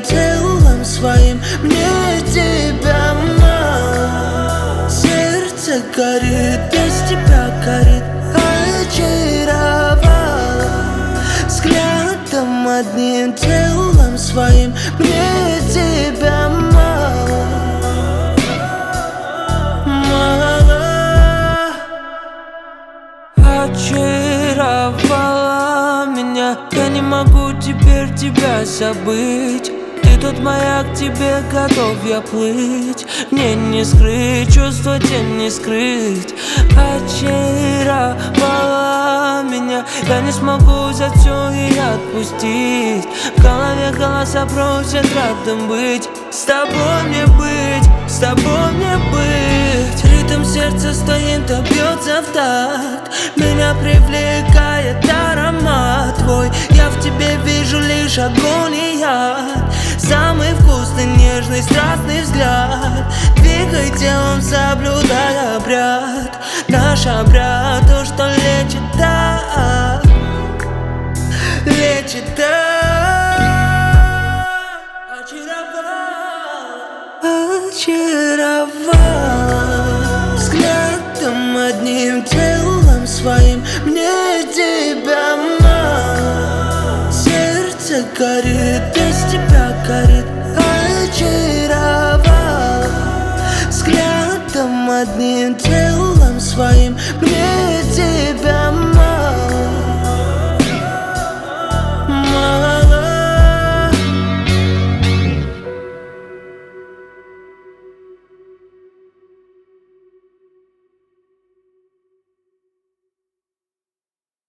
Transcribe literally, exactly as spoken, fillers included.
телом своим мне тебя мало. Сердце горит, без тебя горит, очаровала. Взглядом одним, телом своим мне тебя мало. Мало. Очаровала меня, я не могу теперь тебя забыть. Ты тот маяк, тебе готов я плыть. Мне не скрыть, чувства тень не скрыть. Очаровала меня, я не смогу взять все и отпустить. В голове голоса просят рядом быть. С тобой мне быть, с тобой мне быть. Ритм сердца стоит, то бьется в такт. Меня привлекает аромат твой. Я в тебе вижу лишь огонь и яд. Самый вкусный, нежный, страстный взгляд. Двигай телом, соблюдая обряд. Наш обряд, то, что лечит так, лечит так. Очаровала, очаровала. Взглядом одним, телом своим мне тебя мало. Сердце горит, без тебя горит, очаровала. Взглядом одним, телом своим мне тебя